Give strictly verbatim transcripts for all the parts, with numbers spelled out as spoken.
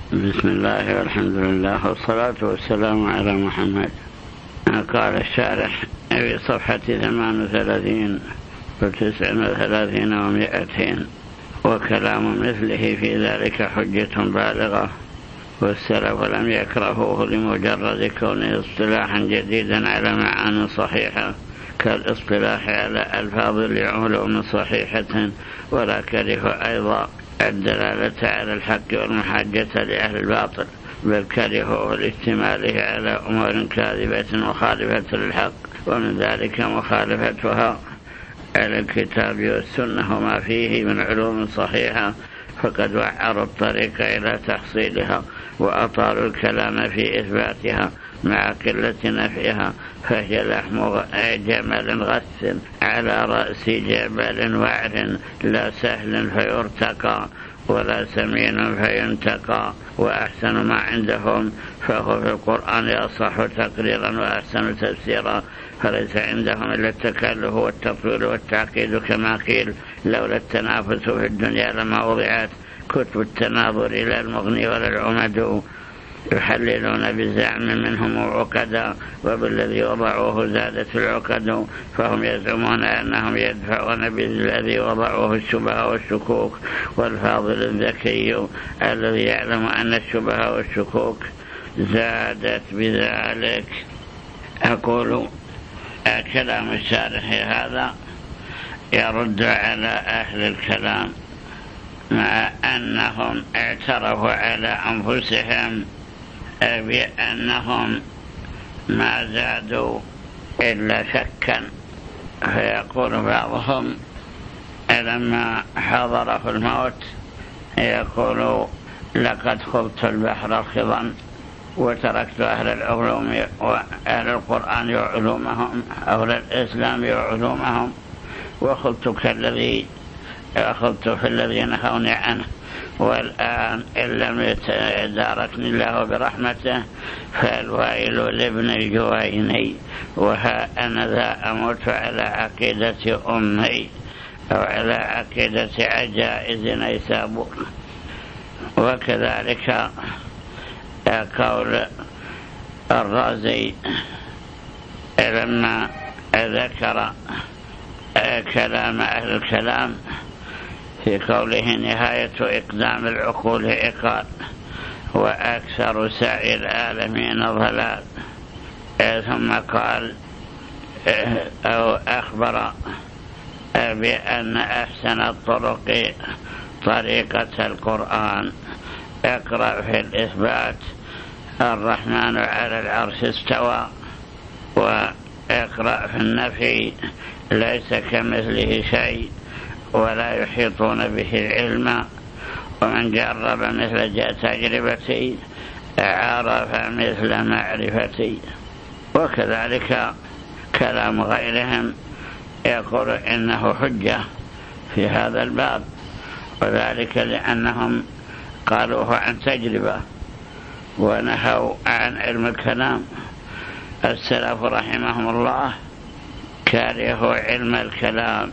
بسم الله والحمد لله والصلاة والسلام على محمد. قال الشارح في صفحة ثمان وثلاثين وتسع وثلاثين ومائتين: وكلام مثله في ذلك حجة بالغة، والسلف لم يكرهوه لمجرد كونه اصطلاحا جديدا على معاني صحيحة كالاصطلاح على ألفاظ لعلوم صحيحة، ولا كره أيضا الدلالة على الحق والمحاجة لأهل الباطل، بل كرهوا لاشتماله على أمور كاذبة مخالفة للحق، ومن ذلك مخالفتها على الكتاب والسنة وما فيه من علوم صحيحة، فقد وعروا الطريق إلى تحصيلها وأطالوا الكلام في إثباتها مع قلة نفعها، فهي لحم جمل غث على رأس جبل وعر، لا سهل فيرتقى ولا سمين فينتقى، وأحسن ما عندهم فهو في القرآن أصح تقريرا وأحسن تفسيرا، فليس عندهم إلا التكلف والتطويل والتعقيد كما قيل: لولا التنافس في الدنيا لما وضعت كتب التناظر إلى المغني ولا العمد، يحللون بزعم منهم عقدا، وبالذي وضعوه زادت العقد، فهم يزعمون أنهم يدفعون بالذي وضعوه الشبه والشكوك، والفاضل الذكي الذي يعلم أن الشبه والشكوك زادت بذلك. أقول كلام الشارح هذا يرد على أهل الكلام، مع أنهم اعترفوا على أنفسهم بأنهم ما زادوا إلا شكا، فيقول بعضهم لما حضره الموت يقول: لقد خضت البحر خضا وتركت أهل العلوم وأهل القرآن وعلومهم، أهل الإسلام وعلومهم، وخضت كالذي أخذت في الذي نهوني عنه، والآن إن لم يداركني الله برحمته فالويل لابن الجويني، وها أنا ذا أموت على عقيدة أمي أو على عقيدة عجائز نيسابور. وكذلك قول الرازي لما ذكر كلام أهل الكلام في قوله: نهاية إقدام العقول إقال، وأكثر سعي العالمين ضلال، ثم قال أو أخبر بأن أحسن الطرق طريقة القرآن. اقرأ في الإثبات: الرحمن على العرش استوى، واقرأ في النفي: ليس كمثله شيء ولا يحيطون به علما، ومن جرب مثل تجربتي عرف مثل معرفتي. وكذلك كلام غيرهم يقول إنه حجة في هذا الباب، وذلك لأنهم قالوه عن تجربة ونهوا عن علم الكلام. السلف رحمهم الله كرهوا علم الكلام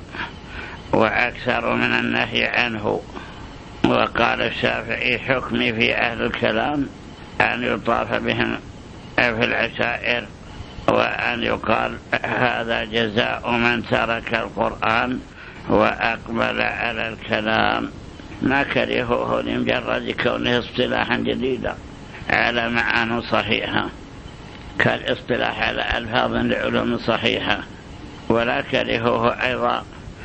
وأكثر من النهي عنه. وقال الشافعي: حكمي في أهل الكلام أن يطاف بهم في العشائر، وأن يقال هذا جزاء من ترك القرآن وأقبل على الكلام. ما كرهوه لمجرد كونه اصطلاحا جديدا على معاني صحيحة كالاصطلاح على ألفاظ لعلوم صحيحة، ولا كرهوه أيضا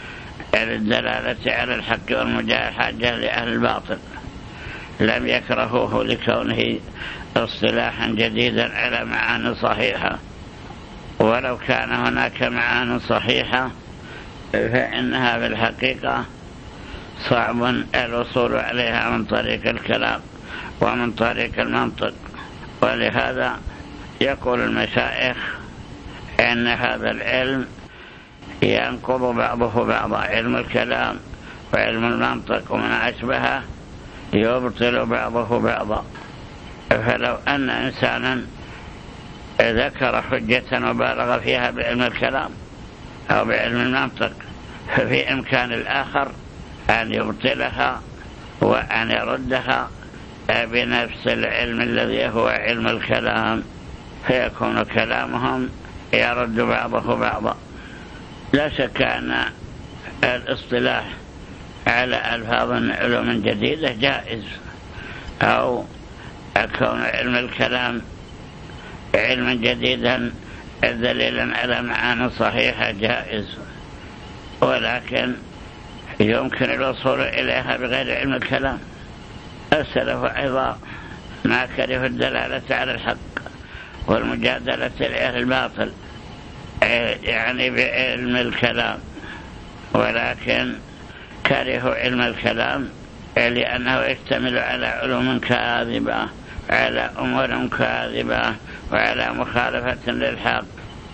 الدلالة على الحق والمحاجة لأهل الباطل، لم يكرهوه لكونه اصطلاحا جديدا على معاني صحيحة، ولو كان هناك معاني صحيحة فإنها في الحقيقة صعب الوصول عليها من طريق الكلام ومن طريق المنطق. ولهذا يقول المشايخ إن هذا العلم ينقض بعضه بعضا، علم الكلام وعلم المنطق ومن أشبهه يبطل بعضه بعضا. فلو أن إنسانا ذكر حجة وبالغ فيها بعلم الكلام أو بعلم المنطق، ففي إمكان الآخر أن يبطلها وأن يردها بنفس العلم الذي هو علم الكلام، فيكون كلامهم يرد بعضه بعضا. لا شك أن الاصطلاح على ألفاظ علوم جديدة جائز، أو كون علم الكلام علما جديدا دليلا على معاني صحيحة جائز، ولكن يمكن الوصول إليها بغير علم الكلام. السلف أيضا ما كرهوا الدلالة على الحق والمجادلة لأهل الباطل يعني بعلم الكلام، ولكن كرهوا علم الكلام لأنه يشتمل على علوم كاذبة، على أمور كاذبة، وعلى مخالفة للحق،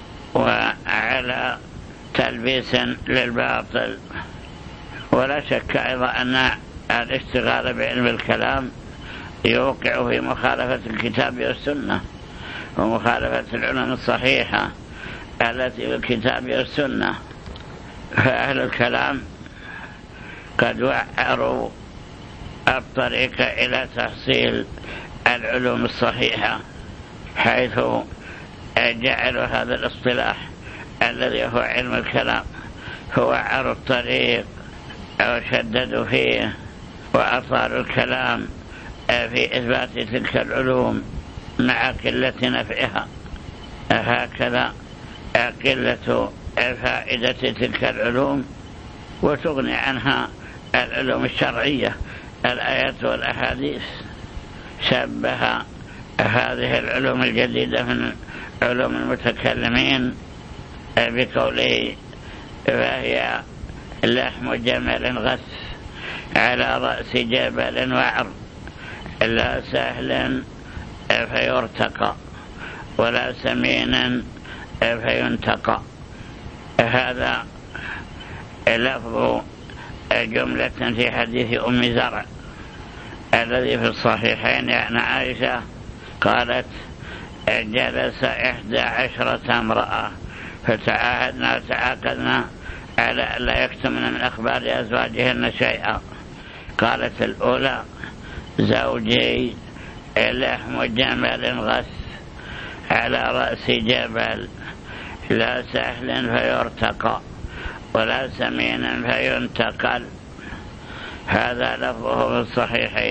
وعلى تلبيس للباطل. ولا شك أيضا أن الاشتغال بعلم الكلام يوقع في مخالفة الكتاب والسنة، ومخالفة العلوم الصحيحة التي في الكتاب والسنة. فأهل الكلام قد وعروا الطريق إلى تحصيل العلوم الصحيحة، حيث جعلوا هذا الاصطلاح الذي هو علم الكلام هو عرض الطريق أو شددوا فيه وأطالوا الكلام في إثبات تلك العلوم مع قلة نفعها. هكذا قلة فائدة تلك العلوم وتغني عنها العلوم الشرعية، الآيات والأحاديث. شبه هذه العلوم الجديدة من علوم المتكلمين بقوله فهي لحم جمل غث على رأس جبل وعر لا سهل فيرتقى ولا سمين فينتقى. هذا لفظ جملة في حديث أم زرع الذي في الصحيحين عن عائشة قالت جلس إحدى عشرة امرأة فتعاهدنا وتعاقدنا على أن لا يكتمن من أخبار أزواجهن شيئا. قالت الأولى زوجي لحم جمل غث على رأس جبل لا سهل فيرتقى ولا سمين فينتقل. هذا لفظه في الصحيحين.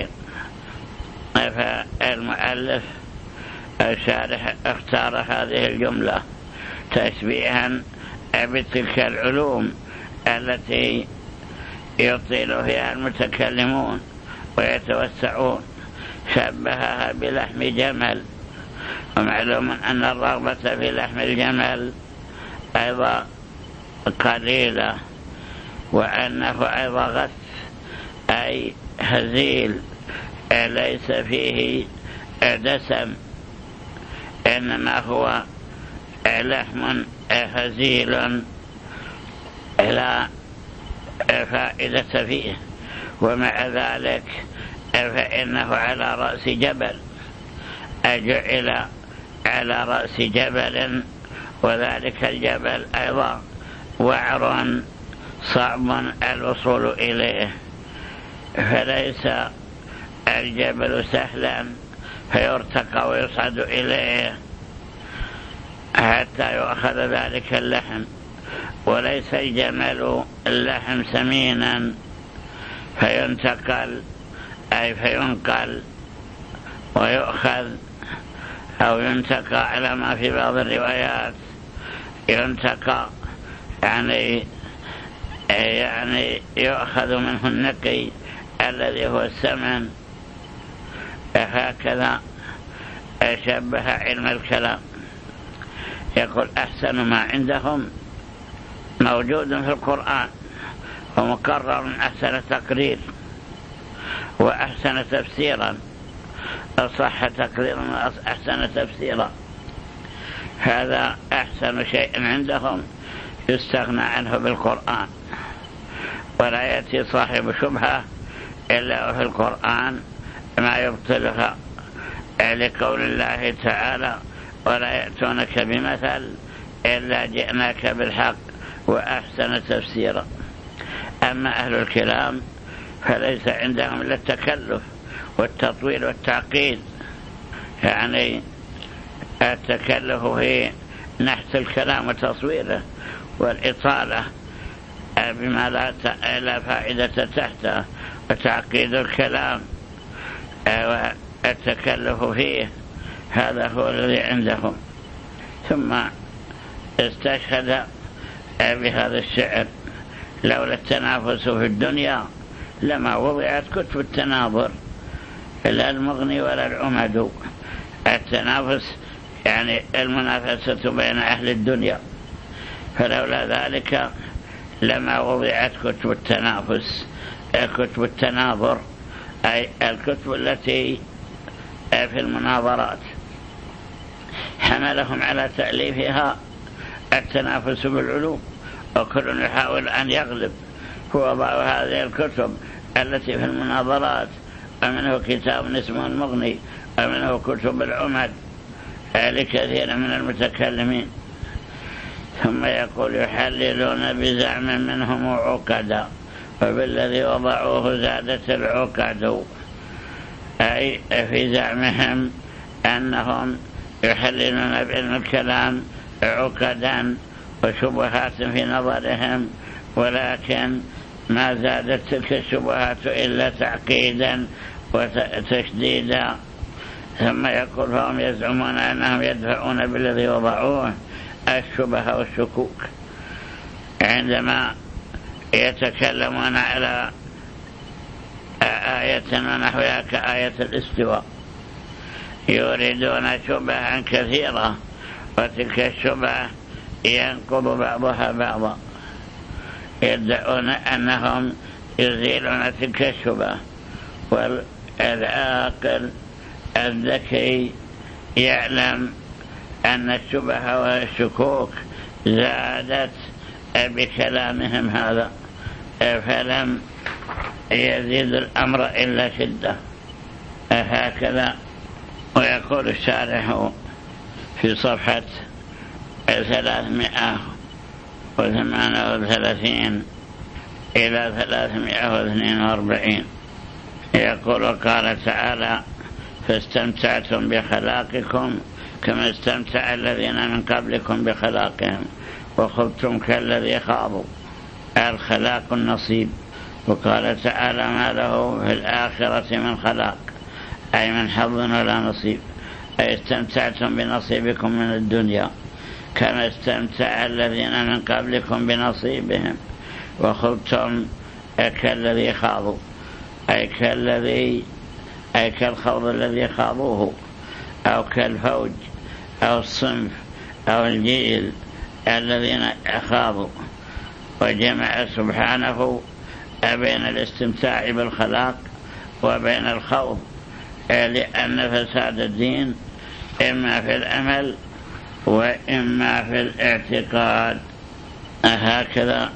فالمؤلف الشارح اختار هذه الجملة تشبيها بتلك العلوم التي يطيل فيها المتكلمون ويتوسعون، شبهها بلحم جمل. ومعلوم أن الرغبة في لحم الجمل أيضا قليلة، وأنه أيضا غث أي هزيل ليس فيه دسم، إنما هو لحم هزيل لا فائدة فيه. ومع ذلك فإنه على رأس جبل، أجعل على رأس جبل، وذلك الجبل أيضا وعر صعب الوصول إليه، فليس الجبل سهلا فيرتقى ويصعد إليه حتى يؤخذ ذلك اللحم، وليس الجمل اللحم سمينا فينتقل أي فينقل ويؤخذ أو ينتقى على ما في بعض الروايات ينتقى يعني يعني يؤخذ منه النقي الذي هو السمن. هكذا شبه علم الكلام. يقول أحسن ما عندهم موجود في القرآن ومكرر أحسن تقرير وأحسن تفسيرا، أصح تقريرا وأحسن تفسيرا. هذا أحسن شيء عندهم يستغنى عنه بالقرآن، ولا يأتي صاحب شبهة إلا وفي القرآن ما يبطلها، لقول الله تعالى ولا يأتونك بمثل إلا جئناك بالحق وأحسن تفسيرا. أما أهل الكلام فليس عندهم إلا التكلف والتطويل والتعقيد، يعني التكلف في نحت الكلام وتصويره، والإطالة بما لا فائدة تحته، وتعقيد الكلام والتكلف فيه، هذا هو الذي عندهم. ثم استشهد بهذا الشعر: لولا التنافس في الدنيا لما وضعت كتب التناظر، لا المغني ولا العمد. التنافس يعني المنافسة بين أهل الدنيا، فلولا ذلك لما وضعت كتب التنافس، كتب التناظر أي الكتب التي في المناظرات. حملهم على تأليفها التنافس بالعلوم، وكل يحاول أن يغلب، فوضعوا هذه الكتب التي في المناظرات، ومنه كتاب اسمه المغني، ومنه كتب العمد لكثير من المتكلمين. ثم يقول: يحللون بزعم منهم عقدا، وبالذي وضعوه زادت العقد، أي في زعمهم أنهم يحللون بعلم الكلام عقدا وشبهات في نظرهم، ولكن ما زادت تلك الشبهات إلا تعقيدا وتشديدا. ثم يقول: فهم يزعمون أنهم يدفعون بالذي وضعوه الشبه والشكوك، عندما يتكلمون على آية ونحوها كآية الاستواء، يريدون شبها كثيرة، وتلك الشبه ينقض بعضها بعضا، يدعون أنهم يزيلون تلك الشبه. والعاقل الذكي يعلم أن الشبه والشكوك زادت بكلامهم هذا، فلم يزيد الأمر إلا شدة. هكذا. ويقول الشارح في صفحة ثلاثمائة وثمانية وثلاثين إلى ثلاثمائة واثنين وأربعين، يقول: قال تعالى: فاستمتعتم بخلاقكم كما استمتع الذين من قبلكم بخلاقهم وخضتم كالذي خاضوا. الخلاق النصيب. وقال تعالى: ما له في الآخرة من خلاق، أي من حظ ولا نصيب، أي استمتعتم بنصيبكم من الدنيا كما استمتع الذين من قبلكم بنصيبهم، وخضتم كالذي خاضوا، أي كالذي أي كالخوض الذي خاضوه، أو كالفوج أو الصنف أو الجيل الذين خاضوا. وجمع سبحانه بين الاستمتاع بالخلاق وبين الخوض، لأن فساد الدين إما في الأمل وإما في الاعتقاد. هكذا.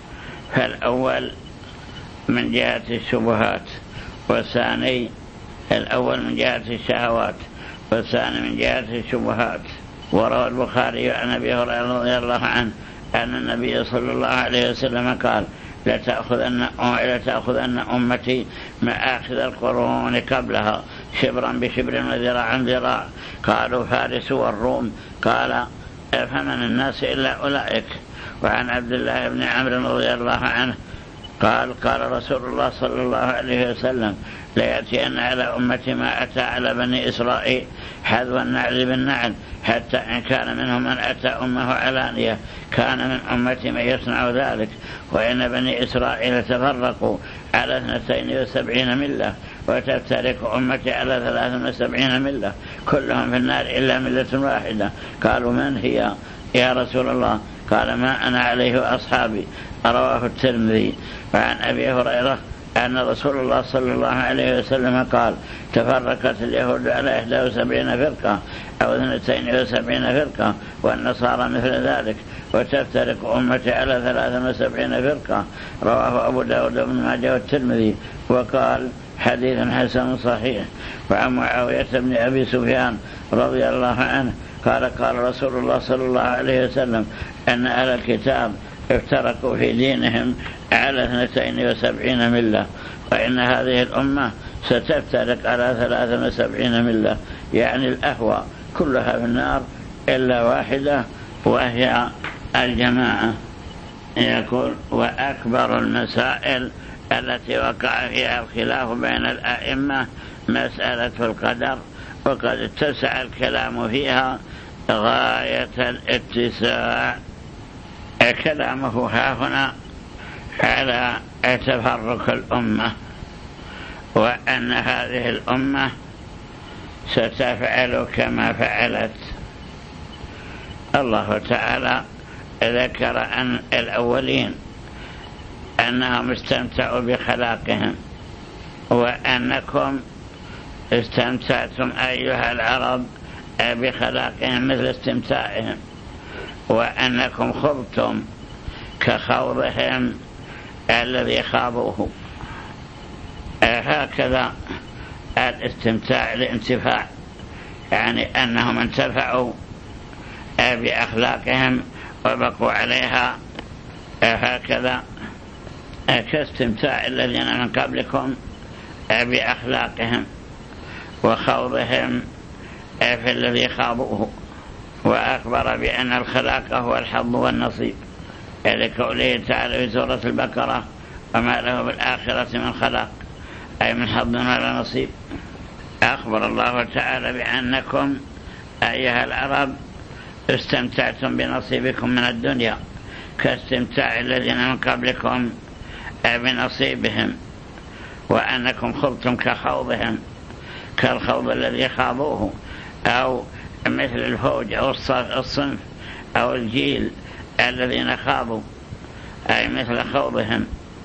فالأول من جهة الشبهات، والثاني الأول من جهة الشهوات، والثاني من جهة الشبهات. وروى البخاري عن أبي هريرة رضي الله عنه أن النبي صلى الله عليه وسلم قال: لتأخذن, لتأخذن أمتي مآخذ القرون قبلها شبرا بشبر وذراعا ذراع. قالوا: فارس والروم. قال: فمن الناس إلا أولئك. وعن عبد الله بن عمرو رضي الله عنه قال: قال رسول الله صلى الله عليه وسلم: ليأتين على أمتي ما أتى على بني إسرائيل حذو النعل بالنعل، حتى إن كان منهم من أتى أمه علانية كان من أمتي من يصنع ذلك. وإن بني إسرائيل تفرقوا على اثنتين وسبعين ملة، وتفترق أمتي على ثلاث وسبعين ملة، كلهم في النار إلا ملة واحدة. قالوا: من هي يا رسول الله؟ قال: ما أنا عليه أصحابي. رواه الترمذي. وعن أبي هريرة أن رسول الله صلى الله عليه وسلم قال: تفرقت اليهود على إحدى وسبعين فرقة أو اثنتين وسبعين فرقة، والنصارى مثل ذلك، وتفترق أمتي على ثلاث وسبعين فرقة. رواه أبو داود بن ماجه والترمذي، وقال: حديث حسن صحيح. وعن معاوية بن أبي سفيان رضي الله عنه قال: قال رسول الله صلى الله عليه وسلم: أن أهل الكتاب افترقوا في دينهم على اثنتين وسبعين ملة، وإن هذه الأمة ستفترق على ثلاث وسبعين ملة، يعني الأهوى كلها في النار إلا واحدة وهي الجماعة. يقول وأكبر المسائل التي وقع فيها الخلاف بين الأئمة مسألة القدر، وقد اتسع الكلام فيها غاية الاتساع. كلامه هاهنا على تفرق الأمة، وأن هذه الأمة ستفعل كما فعلت. الله تعالى ذكر أن الأولين أنهم استمتعوا بخلاقهم، وأنكم استمتعتم أيها العرب بخلاقهم مثل استمتاعهم، وأنكم خضتم كخوضهم الذي خاضوه. هكذا الاستمتاع الانتفاع، يعني أنهم انتفعوا بأخلاقهم وبقوا عليها، هكذا كاستمتاع الذين من قبلكم بأخلاقهم وخوضهم في الذي خاضوه. وأخبر بأن الخلاق هو الحظ والنصيب، لقوله تعالى في سورة البقرة وما له بالآخرة من خلاق، أي من حظ ولا نصيب. أخبر الله تعالى بأنكم أيها العرب استمتعتم بنصيبكم من الدنيا كاستمتاع الذين من قبلكم بنصيبهم، وأنكم خضتم كخوضهم كالخوض الذي خاضوه، أو مثل الفوج أو الصنف أو الجيل الذين خاضوا، أي مثل خوضهم.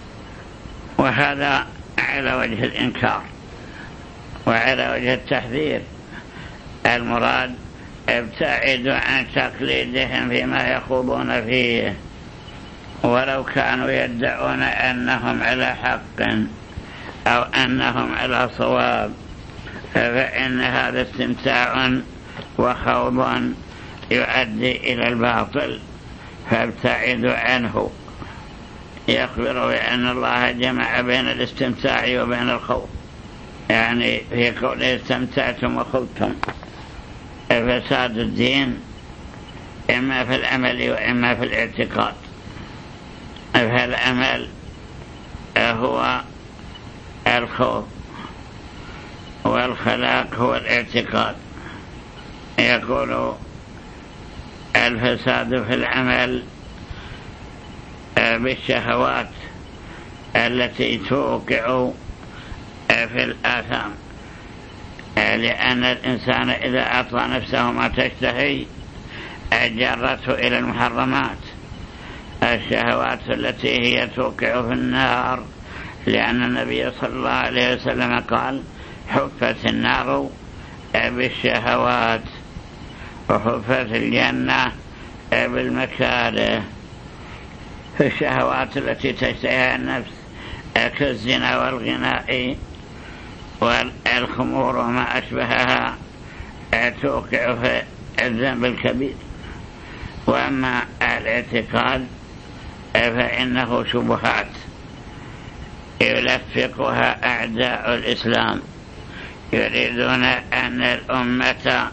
وهذا على وجه الإنكار وعلى وجه التحذير. المراد ابتعدوا عن تقليدهم فيما يخوضون فيه، ولو كانوا يدعون أنهم على حق أو أنهم على صواب، فإن هذا استمتاع وخوض يؤدي إلى الباطل، فابتعدوا عنه. يخبر بأن الله جمع بين الاستمتاع وبين الخوض، يعني في قوله استمتعتم وخوضتم. فساد الدين إما في العمل وإما في الاعتقاد. فالعمل هو الخوض، والخلاق هو الاعتقاد. يقول الفساد في العمل بالشهوات التي توقع في الآثام، لأن الإنسان إذا أعطى نفسه ما تشتهي جرته إلى المحرمات، الشهوات التي هي توقع في النار، لأن النبي صلى الله عليه وسلم قال حفت النار بالشهوات وحفت الجنة بالمكاره. الشهوات التي تشتهيها النفس كالزنا والغناء والخمور وما أشبهها توقع في الذنب الكبير. وأما الاعتقاد فإنه شبهات يلفقها أعداء الإسلام، يريدون أن الأمة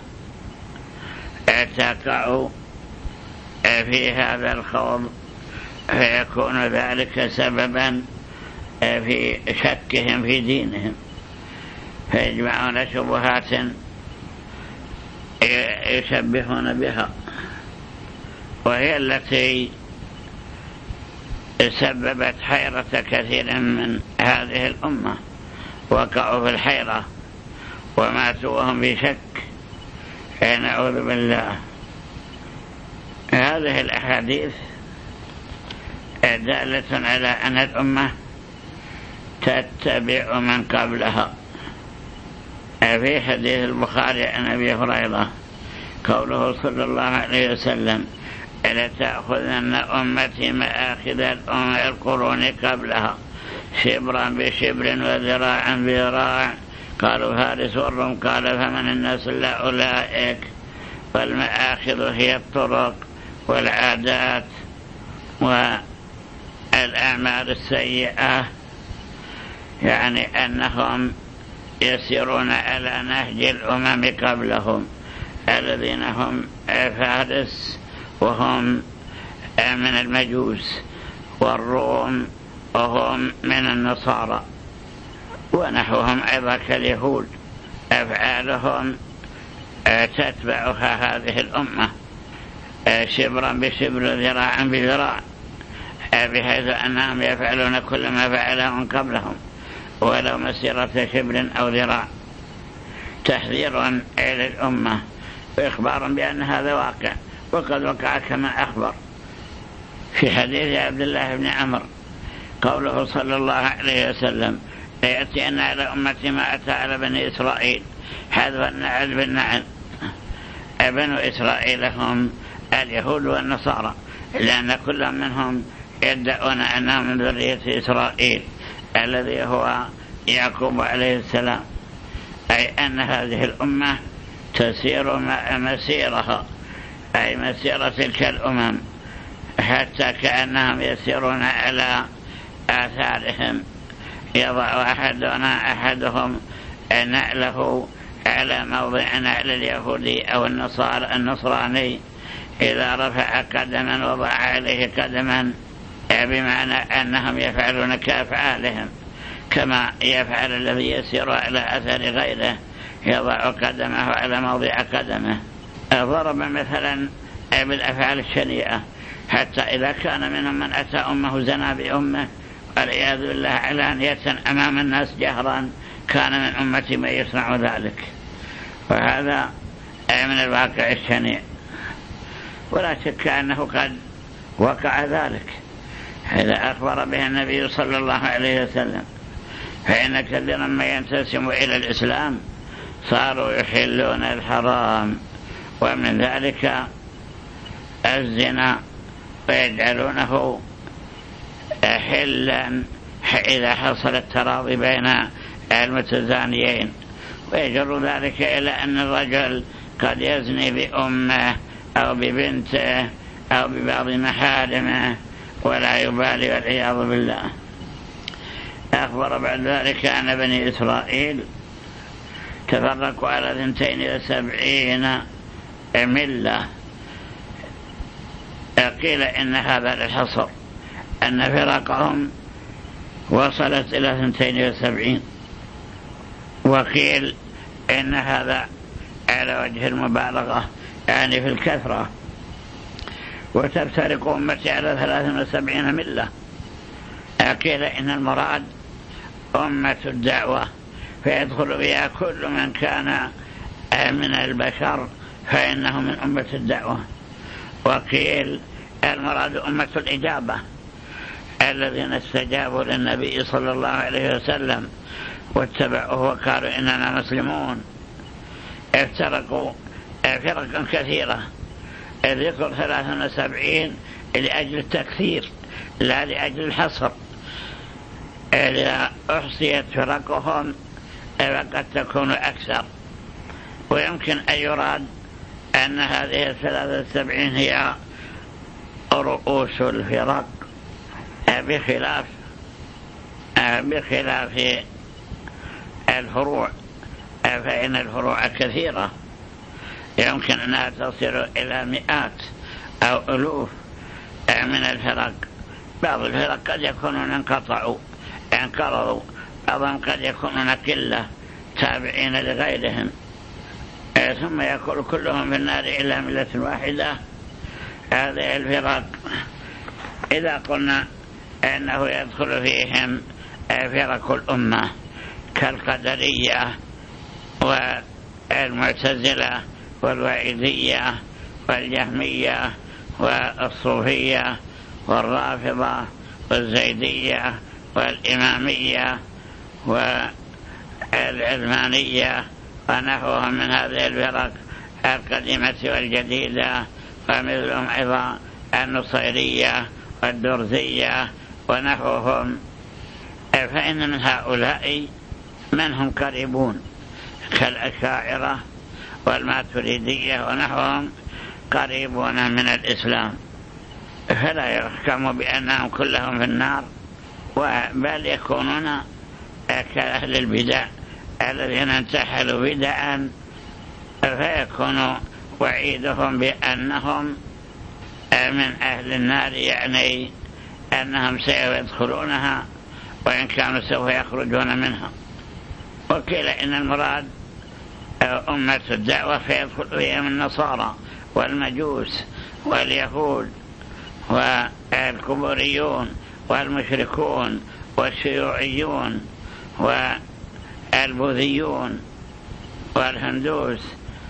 تقع في هذا الخوض، فيكون ذلك سببا في شكهم في دينهم، فيجمعون شبهات يشبهون بها، وهي التي سببت حيرة كثير من هذه الأمة، وقعوا في الحيرة وماتوا وهم في شك، فنعوذ بالله. هذه الأحاديث دالة على أن الأمة تتبع من قبلها. في حديث البخاري عن أبي هريرة قوله صلى الله عليه وسلم لتأخذن أمتي مآخذ القرون قبلها شبرا بشبر وذراعا بذراع. قالوا فارس والروم، قال فمن الناس إلا أولئك. والمآخذ هي الطرق والعادات والأعمال السيئة، يعني أنهم يسيرون على نهج الأمم قبلهم الذين هم فارس وهم من المجوس، والروم وهم من النصارى، ونحوهم أيضا كاليهود أفعالهم تتبعها هذه الأمة شبرا بشبر ذراعا بذراع، بحيث أنهم يفعلون كل ما فعله من قبلهم ولو مسيرة شبر أو ذراع، تحذيرا إلى الأمة وإخبارا بأن هذا واقع، وقد وقع كما أخبر في حديث عبد الله بن عمرو قوله صلى الله عليه وسلم: ليأتين على أمتي ما أتى على بني إسرائيل حذف النعل بالنعل. بنو إسرائيل هم اليهود والنصارى، لأن كل منهم يدعون أنهم من ذرية إسرائيل الذي هو يعقوب عليه السلام، أي أن هذه الأمة تسير مسيرها، أي مسيرة تلك الأمم، حتى كأنهم يسيرون على آثارهم. يضع أحدنا أحدهم نعله على موضع نعل اليهودي أو النصار النصراني، إذا رفع قدما وضع عليه قدما، بمعنى أنهم يفعلون كأفعالهم، كما يفعل الذي يسير على أثر غيره يضع قدمه على موضع قدمه. ضرب مثلا بالأفعال الشنيئة، حتى إذا كان منهم من أتى أمه زنا بأمه والعياذ بالله علانية أمام الناس جهرا، كان من أمتي من يصنع ذلك، وهذا من الواقع الشنيع، ولا شك أنه قد وقع ذلك إذا أخبر به النبي صلى الله عليه وسلم، فإن كثيرا ما ينتسم إلى الإسلام صاروا يحلون الحرام، ومن ذلك الزنا، ويجعلونه حلا إذا حصل التراضي بين المتزانيين، ويجر ذلك إلى أن الرجل قد يزني بأمه أو ببنته أو ببعض محارمه ولا يبالي والعياذ بالله. أخبر بعد ذلك أن بني إسرائيل تفرقوا على اثنتين وسبعين ملة. قيل إن هذا للحصر، أن فرقهم وصلت إلى اثنتين وسبعين، وقيل إن هذا على وجه المبالغة، يعني في الكثرة. وتفترق أمتي على ثلاث وسبعين ملة. قيل إن المراد أمة الدعوة، فيدخل بها كل من كان من البشر فإنه من أمة الدعوة. وقيل المراد أمة الإجابة، الذين استجابوا للنبي صلى الله عليه وسلم واتبعوه وقالوا إننا مسلمون. افترقوا فرقا كثيرة، الذكر ثلاث وسبعين لأجل التكثير لا لأجل الحصر. إذا أحصيت فرقهم فقد تكون أكثر، ويمكن أن يراد أن هذه الثلاث وسبعين هي رؤوس الفرق، بخلاف بخلاف الفروع، فإن الفروع كثيرة يمكن أنها تصل إلى مئات أو ألوف من الفرق. بعض الفرق قد يكونون انقطعوا انقرضوا، بعضهم قد يكونون قلة تابعين لغيرهم، ثم يكون كلهم في النار إلا ملة واحدة. هذه الفرق إذا قلنا أنه يدخل فيهم فرق الأمة كالقدرية والمعتزلة والوعيدية والجهمية والصوفية والرافضة والزيدية والإمامية والعلمانية ونحوهم من هذه الفرق القديمة والجديدة، ومثلهم أيضا النصيرية والدرزية ونحوهم. فإن من هؤلاء من هم قريبون كالأشاعرة والماتريدية ونحوهم قريبون من الإسلام، فلا يحكم بأنهم كلهم في النار، بل يكونون كأهل البدع الذين انتحلوا بدعا فيكون وعيدهم بأنهم من أهل النار، يعني أنهم سيدخلونها وإن كانوا سوف يخرجون منها. وقيل إن المراد أمة الدعوة فيدخل فيهم النصارى والمجوس واليهود والكبريون والمشركون والشيوعيون والبوذيون والهندوس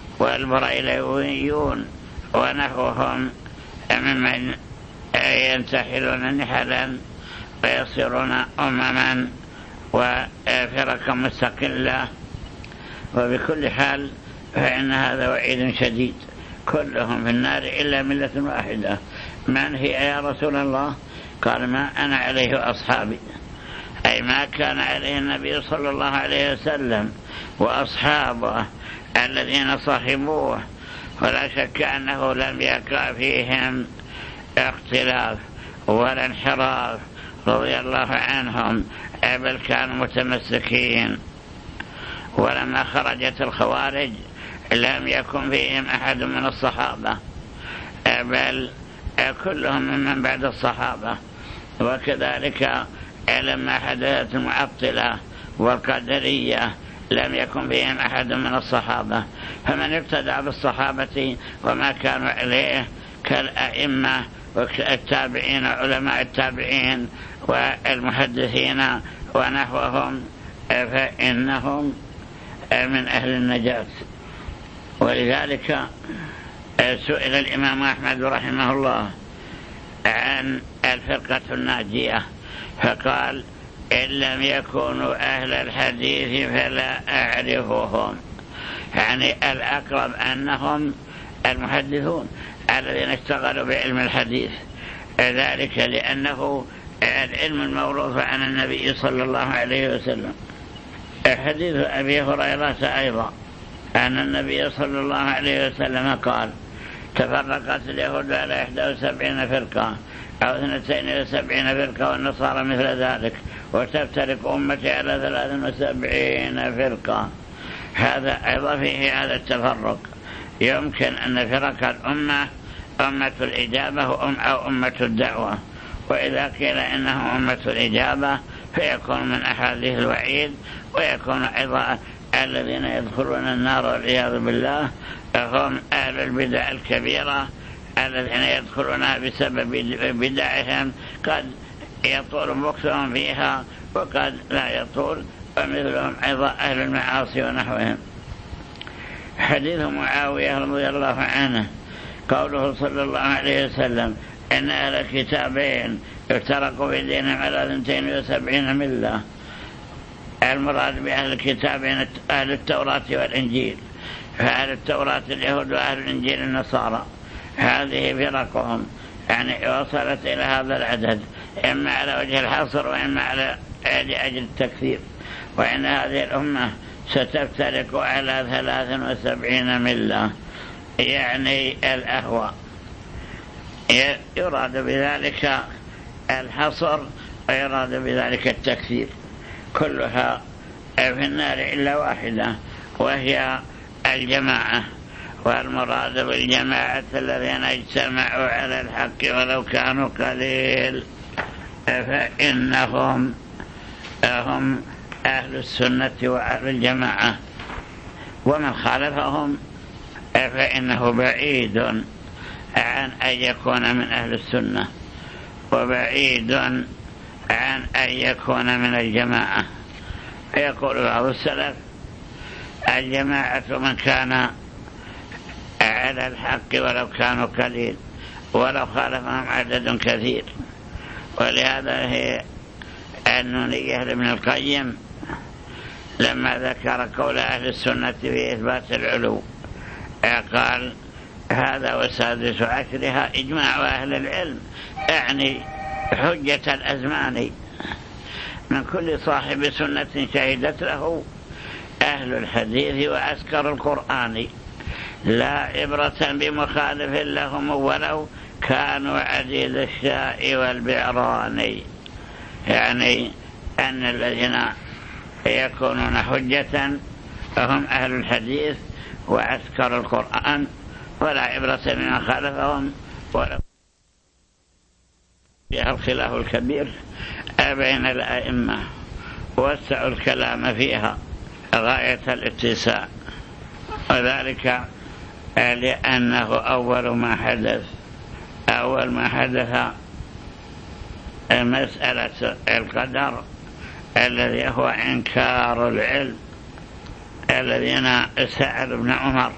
والبريلويون ونحوهم ممن ينتحلون نحلا ويصيرون أمما وفرقا مستقلة. وبكل حال فإن هذا وعيد شديد، كلهم في النار إلا ملة واحدة. من هي يا رسول الله؟ قال ما أنا عليه أصحابي، أي ما كان عليه النبي صلى الله عليه وسلم وأصحابه الذين صحبوه، ولا شك أنه لم يقع فيهم اختلاف ولا انحراف رضي الله عنهم، بل كانوا متمسكين. ولما خرجت الخوارج لم يكن فيهم أحد من الصحابة، بل كلهم ممن بعد الصحابة. وكذلك لما حدثت المعطلة والقدرية لم يكن فيهم أحد من الصحابة. فمن ابتدع بالصحابة وما كانوا عليه كالأئمة والتابعين وعلماء التابعين والمحدثين ونحوهم فإنهم من أهل النجاة. ولذلك سئل الإمام أحمد رحمه الله عن الفرقة الناجية فقال إن لم يكونوا أهل الحديث فلا أعرفهم، يعني الأقرب أنهم المحدثون الذين اشتغلوا بعلم الحديث، ذلك لأنه العلم الموروث عن النبي صلى الله عليه وسلم. حديث أبي هريرة أيضا أن النبي صلى الله عليه وسلم قال تفرقت اليهود على إحدى وسبعين فرقة أو اثنتين وسبعين فرقة والنصارى مثل ذلك، وتفترق أمتي على ثلاث وسبعين فرقة. هذا أيضا فيه هذا التفرق. يمكن أن فرق الأمة أمة الإجابة أو أمة الدعوة، وإذا قيل إنه أمة الإجابة فيكون من أحاديث الوعيد، ويكون أيضا الذين يدخلون النار والعياذ بالله هم أهل البدع الكبيرة الذين يدخلونها بسبب بدعهم، قد يطول مكثهم فيها وقد لا يطول، ومثلهم أيضا أهل المعاصي ونحوهم. حديث معاوية رضي الله عنه قوله صلى الله عليه وسلم إن أهل الكتابين افترقوا في دينهم على اثنتين وسبعين ملة. المراد بأهل الكتابين أهل التوراة والإنجيل، فأهل التوراة اليهود وأهل الإنجيل النصارى. هذه فرقهم يعني وصلت إلى هذا العدد، إما على وجه الحصر وإما على لأجل التكثير. وإن هذه الأمة ستفترق على ثلاث وسبعين ملة، يعني الأهواء. يراد بذلك الحصر ويراد بذلك التكثير، كلها في النار إلا واحدة وهي الجماعة. والمراد بالجماعة الذين اجتمعوا على الحق ولو كانوا قليل، فإنهم هم أهل السنة وأهل الجماعة. ومن خالفهم فإنه بعيد عن أن يكون من أهل السنة، وبعيد عن أن يكون من الجماعة. يقول بعض السلف الجماعة من كان على الحق ولو كانوا قليل ولو خالفهم عدد كثير. ولهذا هي النونية لابن القيم لما ذكر قول أهل السنة في إثبات العلو قال هذا وسادس عشرها إجماع أهل العلم، يعني حجة الأزمان من كل صاحب سنة شهدت له أهل الحديث وأسكر القرآن، لا عبرة بمخالف لهم ولو كانوا عديد الشاء والبعران. يعني أن الذين يكونون حجة، هم أهل الحديث وعسكر القرآن، ولا عبرة بمن خالفهم، ولا فيها الخلاف الكبير بين الأئمة، وسعوا الكلام فيها غاية الاتساع، وذلك لأنه أول ما حدث أول ما حدث مسألة القدر الذي هو إنكار العلم، الذين سألوا ابن عمر،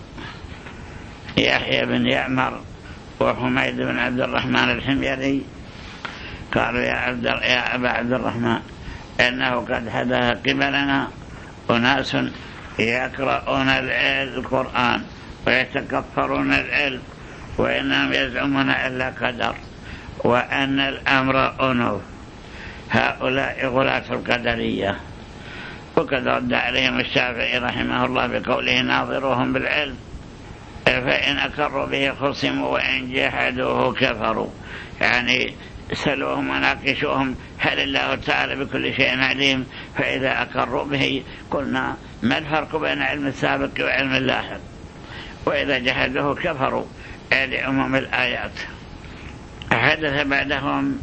يحيى بن يعمر وحميد بن عبد الرحمن الحميري، قالوا يا, عبد يا أبا عبد الرحمن إنه قد حدث قبلنا أناس يقرؤون القرآن ويتكفرون العلم، وإنهم يزعمون إلا قدر، وأن الأمر أنوف، هؤلاء غلاة القدرية. وقد رد عليهم الشافعي رحمه الله بقوله ناظروهم بالعلم، فإن أقروا به خصموا وإن جحدوه كفروا، يعني سألوهم وناقشوهم هل الله تعالى بكل شيء عليم، فإذا أقروا به قلنا ما الفرق بين علم السابق وعلم اللاحق، وإذا جحدوه كفروا لعموم الآيات. حدث بعدهم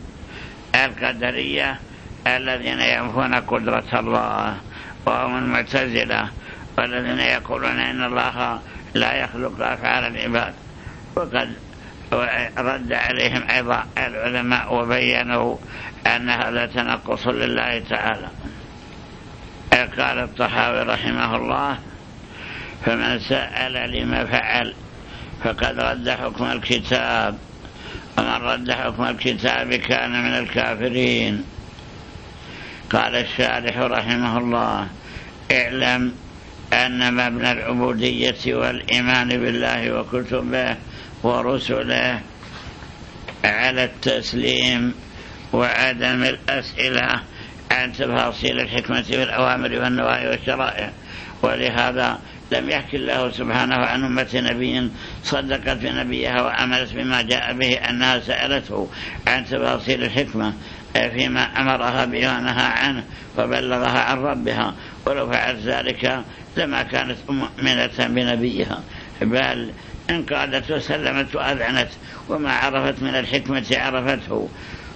القدرية الذين ينفون قدرة الله، وهم المعتزلة، والذين يقولون إن الله لا يخلق أفعال العباد. وقد رد عليهم أيضا العلماء وبينوا أن هذا تنقص لله تعالى. قال الطحاوي رحمه الله فمن سأل لما فعل فقد رد حكم الكتاب، ومن رد حكم الكتاب كان من الكافرين. قال الشارح رحمه الله اعلم أن مبنى العبودية والإيمان بالله وكتبه ورسله على التسليم وعدم الأسئلة عن تفاصيل الحكمة في الأوامر والنواهي والشرائع. ولهذا لم يحكي الله سبحانه عن أمة نبي صدقت بنبيها وأملت بما جاء به أنها سألته عن تفاصيل الحكمة فيما أمرها به ونهى عنه وبلغها عن ربها، ولو فعلت ذلك لما كانت مؤمنة بنبيها، بل إن قالت وسلمت وأذعنت وما عرفت من الحكمة عرفته،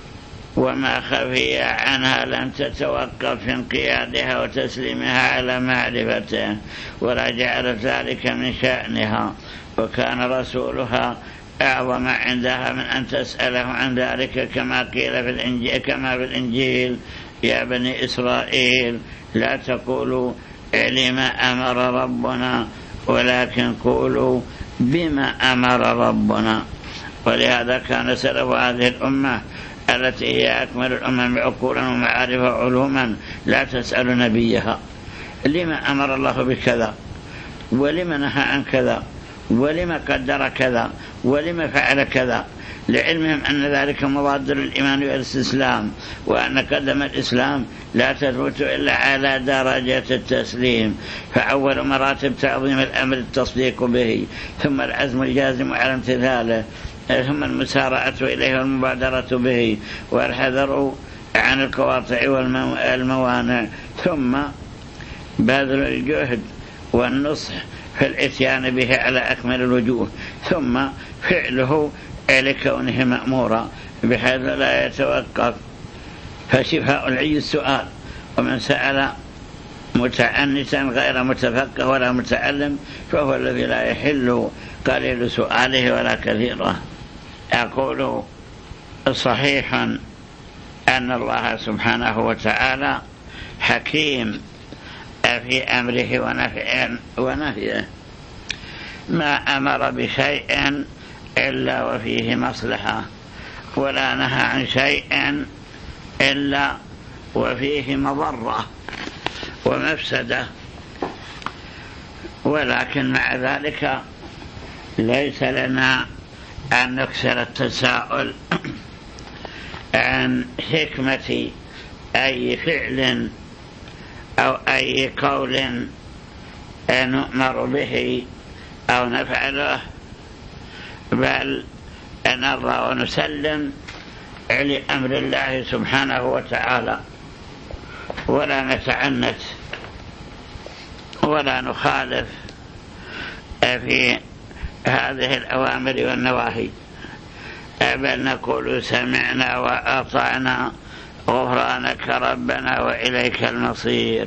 وما خفي عنها لم تتوقف في انقيادها وتسليمها على معرفته، ولا جعلت ذلك من شأنها. وكان رسولها أعظم عندها من أن تسأله عن ذلك، كما قيل في الإنجيل كما في الإنجيل يا بني إسرائيل لا تقولوا لما أمر ربنا ولكن قولوا بما أمر ربنا. ولهذا كان سلف هذه الأمة التي هي أكمل الأمم عقولا ومعارف وعلوما لا تسأل نبيها لما أمر الله بكذا، ولما نهى عن كذا، ولما قدر كذا، ولما فعل كذا، لعلمهم أن ذلك مضاد للإيمان والاستسلام، وأن قدم الإسلام لا تثبت إلا على درجة التسليم. فأول مراتب تعظيم الأمر التصديق به، ثم العزم الجازم على امتثاله، ثم المسارعة إليه والمبادرة به، والحذر عن القواطع والموانع، ثم بذل الجهد والنصح في الاتيان به على أكمل الوجوه، ثم فعله لكونه مأمورا بحيث لا يتوقف. فشفاء العي السؤال، ومن سأل متعنتا غير متفقه ولا متعلم فهو الذي لا يحل قليل سؤاله ولا كثيره. أقول صحيح أن الله سبحانه وتعالى حكيم في أمره ونهيه، ما أمر بشيء إلا وفيه مصلحة، ولا نهى عن شيء إلا وفيه مضرة ومفسدة. ولكن مع ذلك ليس لنا أن نكسر التساؤل عن حكمة أي فعل أو أي قول نؤمر به أو نفعله، بل نرضى ونسلم لأمر الله سبحانه وتعالى، ولا نتعنت ولا نخالف في هذه الأوامر والنواهي، بل نقول سمعنا وأطعنا غفرانك ربنا وإليك المصير.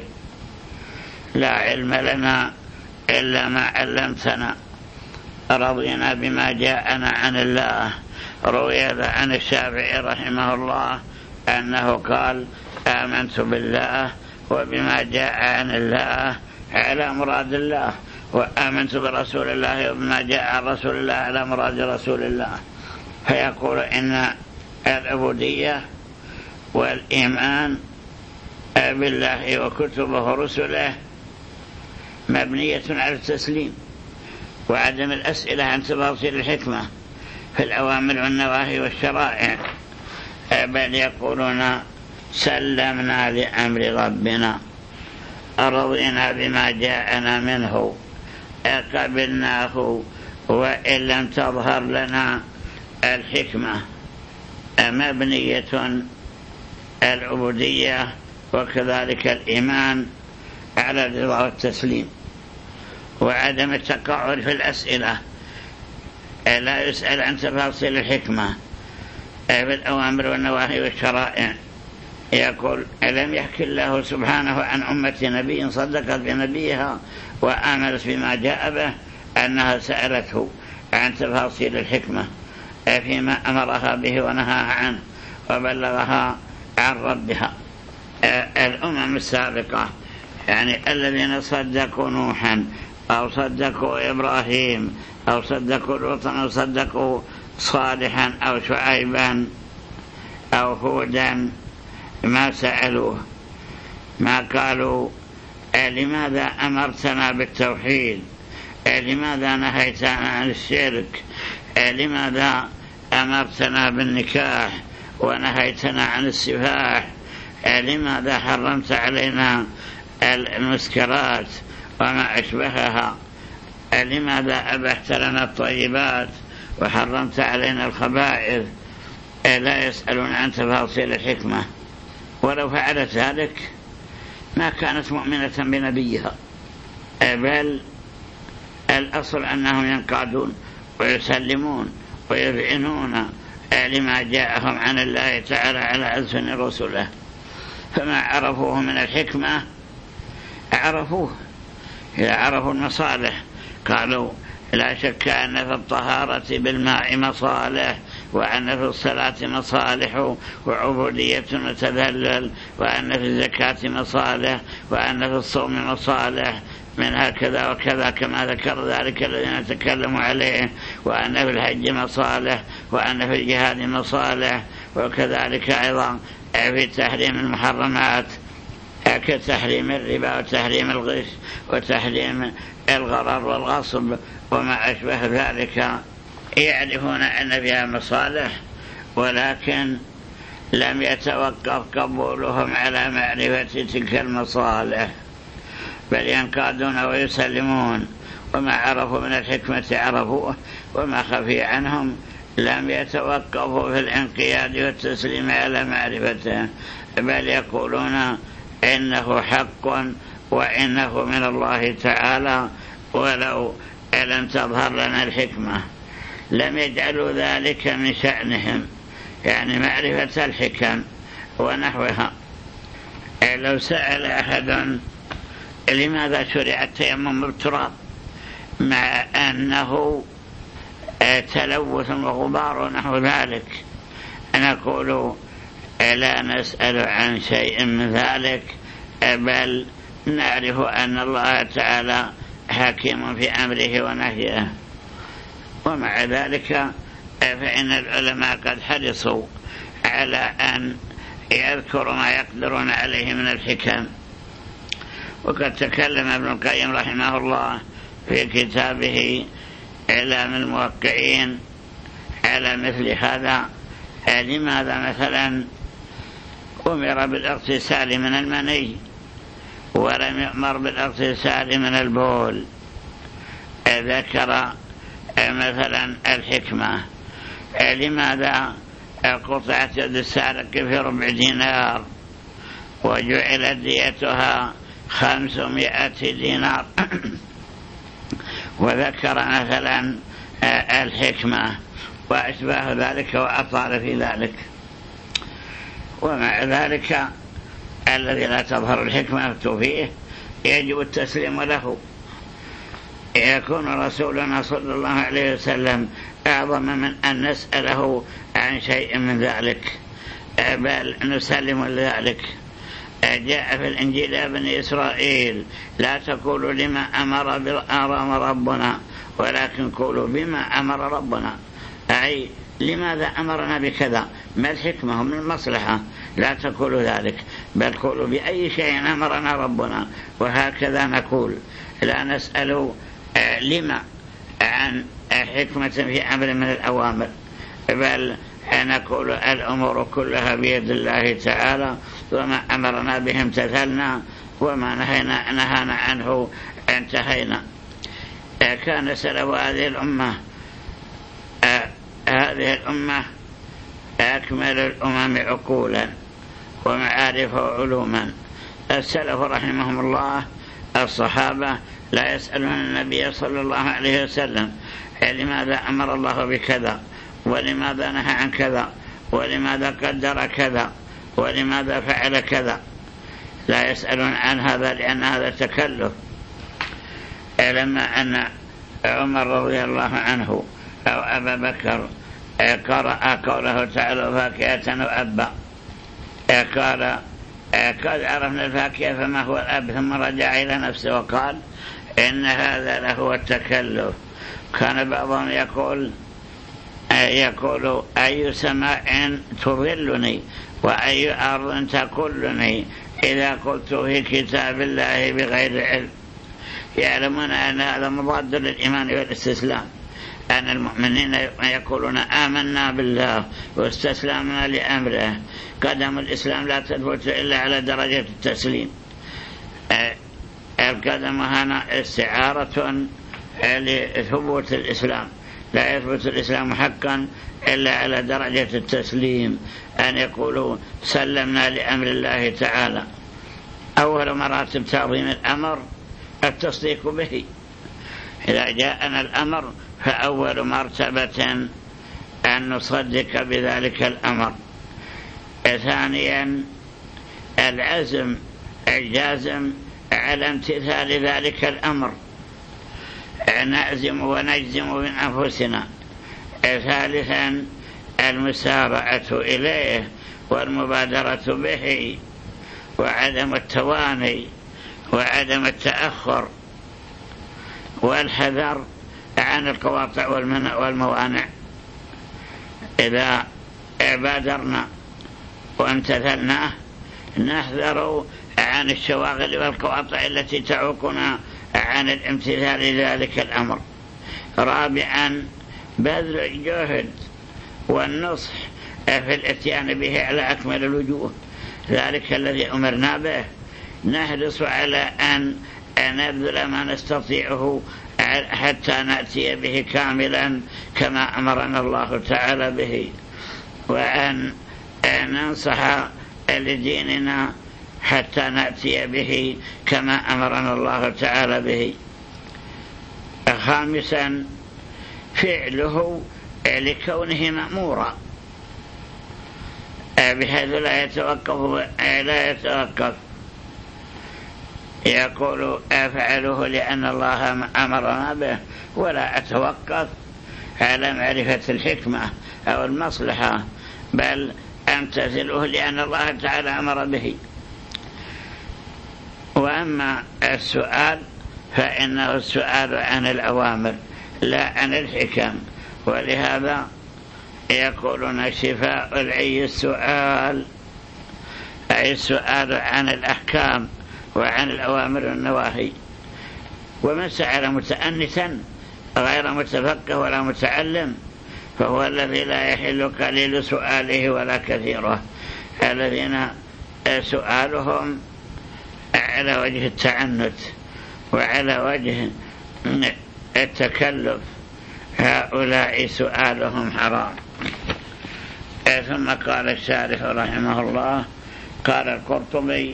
لا علم لنا إلا ما علمتنا، رضينا بما جاءنا عن الله. روي عن الشافعي رحمه الله أنه قال آمنت بالله وبما جاء عن الله على مراد الله، وآمنت برسول الله وبما جاء عن رسول الله على مراد رسول الله. فيقول إن العبودية والإيمان بالله وكتبه ورسله مبنية على التسليم وعدم الأسئلة عن تفاصيل الحكمة في الأوامر والنواهي والشرائع، بل يقولون سلمنا لأمر ربنا، رضينا بما جاءنا منه، قبلناه وإن لم تظهر لنا الحكمة. مبنية العبودية وكذلك الإيمان على الرضا والتسليم وعدم التقعر في الأسئلة، لا يسأل عن تفاصيل الحكمة بالأوامر والنواهي والشرائع. يقول ألم يحكي الله سبحانه عن أمة نبي صدقت بنبيها وآمنت بما جاء به أنها سألته عن تفاصيل الحكمة فيما أمرها به ونهاها عنه وبلغها عن ربها. الأمم السابقة يعني الذين صدقوا نوحا أو صدقوا إبراهيم أو صدقوا لوطا أو صدقوا صالحا أو شعيبا أو هودا، ما سألوه، ما قالوا لماذا أمرتنا بالتوحيد، لماذا نهيتنا عن الشرك، لماذا أمرتنا بالنكاح ونهيتنا عن السفاح، لماذا حرمت علينا المسكرات وما أشبهها، لماذا أبحت لنا الطيبات وحرمت علينا الخبائث. لا يسألون عن تفاصيل الحكمة، ولو فعلت ذلك ما كانت مؤمنة بنبيها، بل الأصل أنهم ينقادون ويسلمون ويذعنون لما جاءهم عن الله تعالى على ألسن رسله. فما عرفوه من الحكمة عرفوه، إذا عرفوا المصالح قالوا لا شك أن في الطهارة بالماء مصالح، وأن في الصلاة مصالح وعبودية وتذلل، وأن في الزكاة مصالح، وأن في الصوم مصالح من هكذا وكذا كما ذكر ذلك الذين تكلموا عليه، وأن في الحج مصالح، وأن في الجهاد مصالح، وكذلك أيضا في تحريم المحرمات كتحريم الربا وتحريم الغش وتحريم الغرر والغصب وما أشبه ذلك. يعرفون أن فيها مصالح، ولكن لم يتوقف قبولهم على معرفة تلك المصالح، بل ينقادون ويسلمون، وما عرفوا من الحكمة عرفوه، وما خفي عنهم لم يتوقفوا في الانقياد والتسليم على معرفته، بل يقولون إنه حق وإنه من الله تعالى ولو لم تظهر لنا الحكمة. لم يجعلوا ذلك من شأنهم، يعني معرفة الحكم ونحوها. لو سأل أحد لماذا شرع التيمم بالتراب مع أنه تلوث وغبار ونحو ذلك، نقول لا نسأل عن شيء من ذلك، بل نعرف أن الله تعالى حكيم في أمره ونهيه. ومع ذلك فإن العلماء قد حرصوا على أن يذكروا ما يقدرون عليه من الحكم. وقد تكلم ابن القيم رحمه الله في كتابه إعلام الموقعين على مثل هذا. لماذا مثلا أمر بالاغتسال من المني ولم يؤمر بالاغتسال من البول؟ ذكر مثلا الحكمة. لماذا قطعت يد السارق في ربع دينار وجعلت ديتها خمسمائة دينار. وذكر مثلا الحكمة وأشباه ذلك وأطال في ذلك. ومع ذلك الذي لا تظهر الحكمة فيه يجب التسليم له. يكون رسولنا صلى الله عليه وسلم أعظم من أن نسأله عن شيء من ذلك، بل نسلم لذلك. جاء في الإنجيل يا بني إسرائيل لا تقولوا لما أمر أمر ربنا ولكن قولوا بما أمر ربنا، أي لماذا أمرنا بكذا، ما الحكمة من المصلحة. لا تقولوا ذلك بل قولوا بأي شيء أمرنا ربنا. وهكذا نقول، لا نسأل لما عن حكمة في أمر من الأوامر، بل نقول الأمور كلها بيد الله تعالى، وما أمرنا به امتثلنا وما نهينا نهانا عنه انتهينا. كان سلف هذه الأمة هذه الأمة أكمل الأمم عقولا ومعارف وعلوما. السلف رحمهم الله الصحابة لا يسألون النبي صلى الله عليه وسلم لماذا أمر الله بكذا، ولماذا نهى عن كذا، ولماذا قدر كذا، ولماذا فعل كذا. لا يسألون عن هذا لأن هذا تكلف. لما أن عمر رضي الله عنه أو أبا بكر قرأ قوله تعالى فاكهة وأبا، قال قد عرفنا الفاكهة فما هو الأب، ثم رجع إلى نفسه وقال إن هذا لهو التكلف. كان بعضهم يقول يقول أي سماء تظلني وأي أرض تكلني إذا قلت في كتاب الله بغير علم. يعلمون أن هذا مضاد للإيمان والاستسلام، أن المؤمنين يقولون آمنا بالله واستسلمنا لأمره. قدم الإسلام لا تثبت إلا على درجة التسليم. القدم هنا استعارة لثبوت الإسلام، لا يثبت الإسلام حقا إلا على درجة التسليم، أن يقولوا سلمنا لأمر الله تعالى. أول مراتب تعظيم الأمر التصديق به. إذا جاءنا الأمر فأول مرتبة أن نصدق بذلك الأمر. ثانيا العزم الجازم على امتثال ذلك الأمر، نعزم ونجزم من أنفسنا. ثالثا المسارعة إليه والمبادرة به، وعدم التواني وعدم التأخر، والحذر عن القواطع والموانع. إذا بادرنا وامتثلنا نحذر عن الشواغل والقواطع التي تعوقنا عن الامتثال لذلك الأمر. رابعا بذل الجهد والنصح في الاتيان به على أكمل الوجوه، ذلك الذي أمرنا به نحرص على أن نبذل ما نستطيعه حتى نأتي به كاملا كما أمرنا الله تعالى به، وأن ننصح لديننا حتى نأتي به كما أمرنا الله تعالى به. خامسا فعله لكونه مأمورا بحيث لا يتوقف لا يتوقف يقول أفعله لأن الله أمرنا به، ولا أتوقف على معرفة الحكمة أو المصلحة، بل أمتثله لأن الله تعالى أمر به. وأما السؤال فإنه السؤال عن الأوامر لا عن الحكم، ولهذا يقولون شفاء العي السؤال، أي السؤال عن الأحكام وعن الأوامر والنواهي. ومن سأل متأنسا غير متفقه ولا متعلم فهو الذي لا يحل قليل سؤاله ولا كثيره، الذين سؤالهم على وجه التعنت وعلى وجه التكلف هؤلاء سؤالهم حرام. ثم قال الشارح رحمه الله، قال القرطبي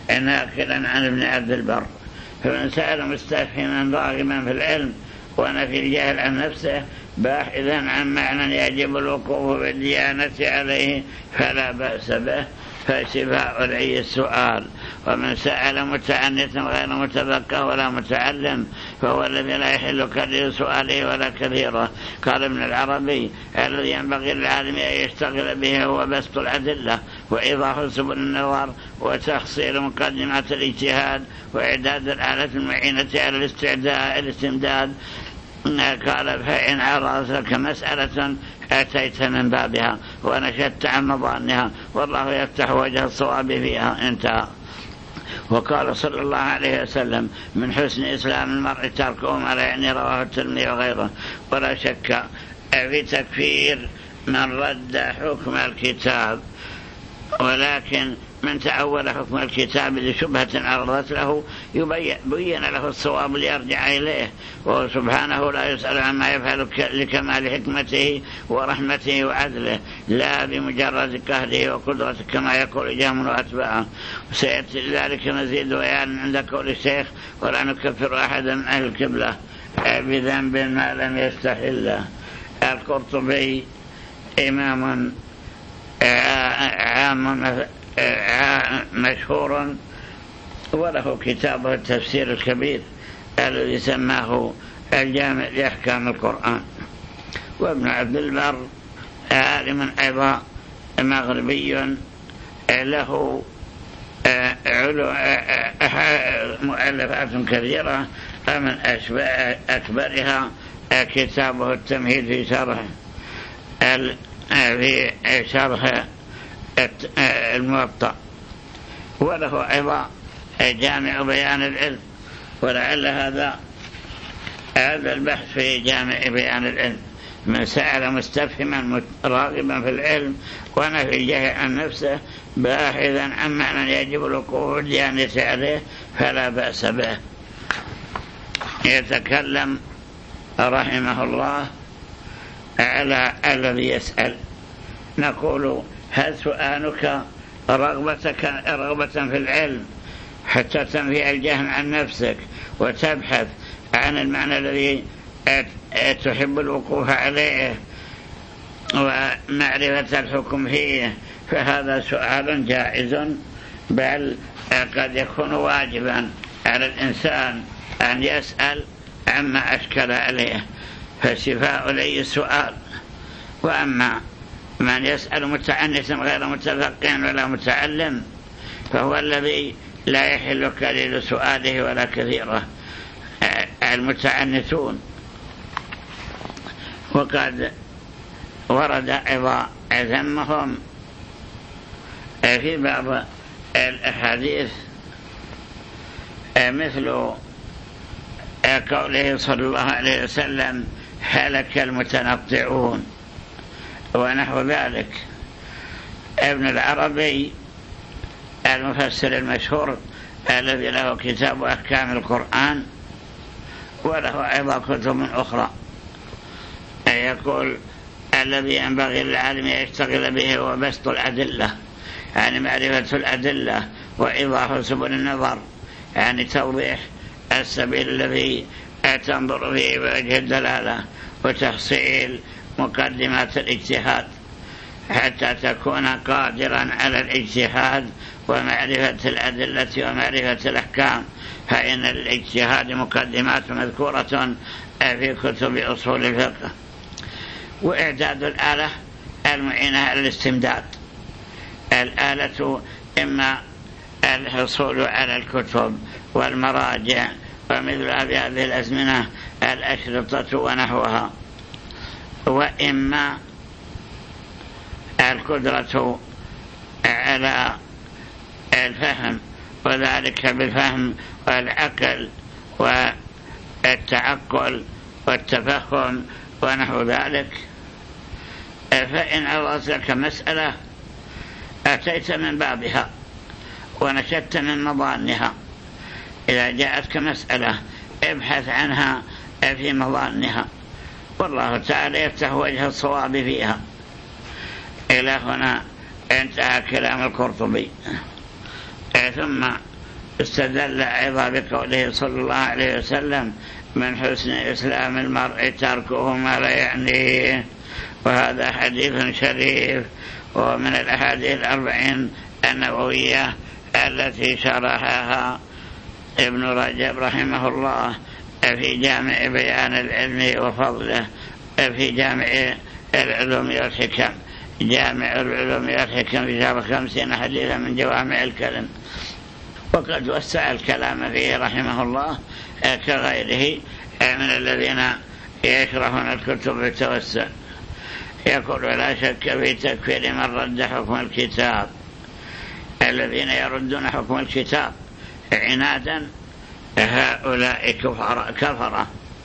ناقلا عن ابن عبد البر: فمن سأل مستفهما راغبا في العلم ونفي الجهل عن نفسه باحثا عن معنى يجب الوقوف بالديانة عليه فلا بأس به، فشفاء العي السؤال. ومن سأل متعنتا غير متفقه ولا متعلم فهو الذي لا يحل كثير سؤاله ولا كثيره. قال ابن العربي: الذي ينبغي للعالم أن يشتغل به هو بسط الأدلة وإيضاح سبل النظر وتحصيل مقدمات الاجتهاد وإعداد الآلة المعينة على الاستمداد. قال: فإن عرضت مسألة أتيت من بابها ونشدت عن مظانها والله يفتح وجه الصواب فيها. انتهى. وقال صلى الله عليه وسلم: من حسن إسلام المرء تركه ما لا يعني. رواه الترمذي وغيره. ولا شك في تكفير من رد حكم الكتاب، ولكن من تأول حكم الكتاب لشبهة عرضت له يبين له الصواب ليرجع إليه، وهو سبحانه لا يسأل عما يفعل لكمال حكمته ورحمته وعدله لا بمجرد قهره وقدرته كما يقول جهم وأتباعه. وسيأتي ذلك مزيد بيان عند قول الشيخ: ولا نكفر أحدا من أهل القبلة بذنب ما لم يستحله. القرطبي إمام عام مشهور وله كتابه التفسير الكبير الذي سماه الجامع لأحكام القرآن. وابن عبد البر عالم أيضا مغربي له مؤلفات كثيرة، ومن أكبرها كتابه التمهيد في شرح في شرح الموطأ، وله أيضا جامع بيان العلم. ولعل هذا هذا البحث في جامع بيان العلم: من سأل مستفهما راغبا في العلم ونفي الجهل عن نفسه باحثا عن معنى يجب الوقوف بالديانة عليه فلا بأس به. يتكلم رحمه الله على الذي يسأل. نقول: هل سؤالك رغبتك رغبة في العلم حتى تنفي الجهل عن نفسك وتبحث عن المعنى الذي تحب الوقوف عليه ومعرفة الحكم فيه، فهذا سؤال جائز، بل قد يكون واجبا على الإنسان أن يسأل عما أشكل عليه، فشفاء لي السؤال. وأما من يسأل متعنتا غير متفقه ولا متعلم فهو الذي لا يحل قليل سؤاله ولا كثيره، المتعنتون. وقد ورد أيضا ذمهم في بعض الأحاديث، مثل قوله صلى الله عليه وسلم: هلك المتنطعون، ونحو ذلك. ابن العربي المفسر المشهور الذي له كتاب أحكام القرآن وله أيضا كتب أخرى يقول: الذي ينبغي للعالم يشتغل به هو بسط الأدلة، يعني معرفة الأدلة وإيضاح سبل النظر، يعني توضيح السبيل الذي تنظر فيه بوجه الدلالة، وتحصيل مقدمات الاجتهاد حتى تكون قادرا على الاجتهاد ومعرفة الأدلة ومعرفة الأحكام. فإن الاجتهاد مقدمات مذكورة في كتب أصول الفقه. وإعداد الآلة المعينة على الاستمداد. الآلة إما الحصول على الكتب والمراجع ومثلها في هذه الأزمنة الأشرطة ونحوها، وإما القدرة على الفهم، وذلك بالفهم والعقل والتعقل والتفهم ونحو ذلك. فإن عرضت لك مسألة أتيت من بابها ونشدت من مظانها. إذا جاءتك مسألة ابحث عنها في مظانها، والله تعالى يفتح وجه الصواب فيها. إلى هنا انتهى كلام القرطبي. ثم استدل أيضا بقوله صلى الله عليه وسلم من حسن إسلام المرء تركه ما لا يعنيه، وهذا حديث شريف ومن الأحاديث الأربعين النووية التي شرحها ابن رجب رحمه الله في جامع بيان العلم وفضله، في جامع العلوم والحكم، جامع العلوم والحكم في شرح خمسين حديثا من جوامع الكلم، وقد وسع الكلام فيه رحمه الله كغيره من الذين يشرحون الكتب بالتوسع. يقول ولا شك في تكفير من رد حكم الكتاب، الذين يردون حكم الكتاب عنادا هؤلاء كفرة.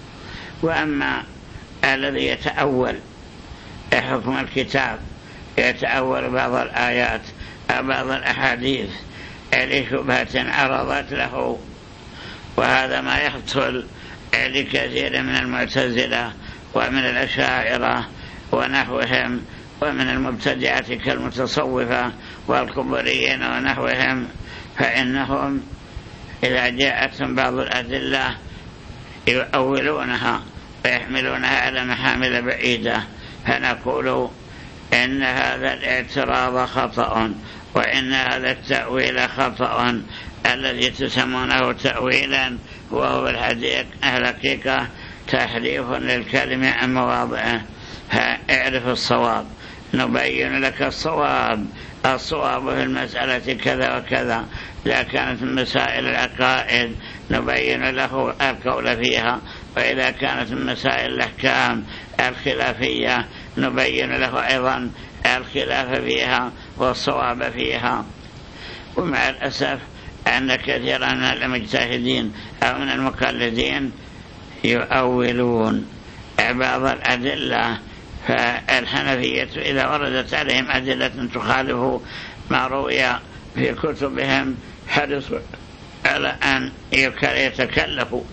وأما الذي يتأول حكم الكتاب، يتأول بعض الآيات أو بعض الأحاديث لشبهة عرضت له، وهذا ما يحصل لكثير من المعتزلة ومن الأشاعرة ونحوهم ومن المبتدعة كالمتصوفة والقبوريين ونحوهم، فإنهم إذا جاءتهم بعض الأدلة يؤولونها ويحملونها على محامل بعيدة، فنقول إن هذا الاعتراض خطأ، وإن هذا التأويل خطأ الذي تسمونه تأويلا، وهو الحقيقة تحريف للكلمة عن مواضعه. اعرف الصواب، نبين لك الصواب، الصواب في المسألة كذا وكذا. إذا كانت من مسائل العقائد نبين له القول فيها، وإذا كانت من مسائل الأحكام الخلافية نبين له أيضا الخلاف فيها والصواب فيها. ومع الأسف أن كثيرا من المجتهدين أو من المقلدين يؤولون بعض الأدلة، فالحنفية إذا وردت عليهم أدلة تخالف ما روي في كتبهم حرصوا على أن يتكلفوا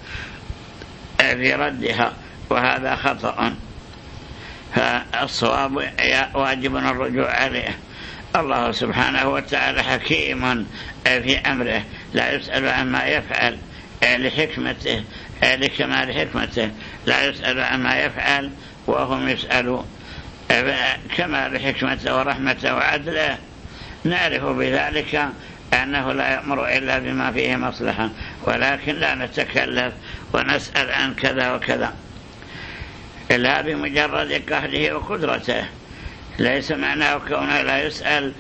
في ردها، وهذا خطأ. فالصواب واجب الرجوع عليه. الله سبحانه وتعالى حكيم في أمره، لا يسأل عما يفعل لحكمته، لكمال حكمته، لا يسأل عما يفعل وهم يسألون. كمال حكمته ورحمته وعدله نعرف بذلك أنه لا يأمر إلا بما فيه مصلحة، ولكن لا نتكلف ونسأل عن كذا وكذا إلا بمجرد قهره وقدرته. ليس معناه كونه لا يسأل